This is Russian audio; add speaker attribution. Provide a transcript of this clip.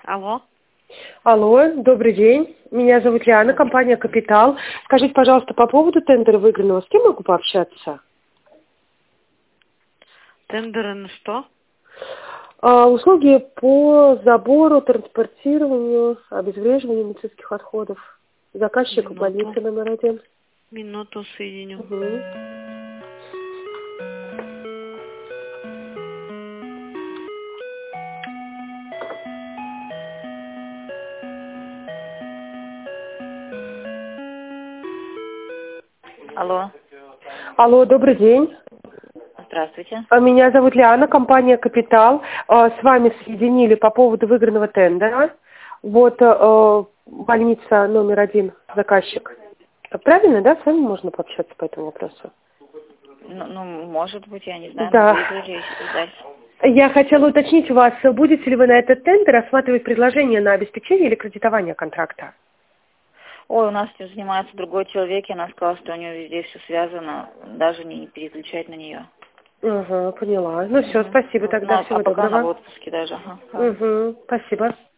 Speaker 1: Алло.
Speaker 2: Алло, добрый день. Меня зовут Лиана, компания «Капитал». Скажите, пожалуйста, по поводу тендера выигранного, с кем могу пообщаться?
Speaker 1: Тендеры на что?
Speaker 2: Услуги по забору, транспортированию, обезвреживанию медицинских отходов. Заказчик больницы номер 1.
Speaker 1: Минуту соединю.
Speaker 2: Угу.
Speaker 3: Алло,
Speaker 2: Алло, добрый день.
Speaker 3: здравствуйте.
Speaker 2: Меня зовут Лиана, компания «Капитал». С вами соединили по поводу выигранного тендера. Вот больница номер 1, заказчик. Правильно, да? С вами можно пообщаться по этому вопросу?
Speaker 3: Ну, может быть, я не знаю,
Speaker 2: Да.
Speaker 3: но выиграли дальше.
Speaker 2: Я хотела уточнить у вас, будете ли вы на этот тендер рассматривать предложение на обеспечение или кредитование контракта?
Speaker 3: Ой, у нас этим занимается другой человек, и она сказала, что у нее везде все связано, даже не переключать на нее.
Speaker 2: Ага, поняла. Ну все, спасибо тогда, всего
Speaker 3: А пока она в
Speaker 2: доброго.
Speaker 3: отпуске даже. Ага.
Speaker 2: Угу, спасибо.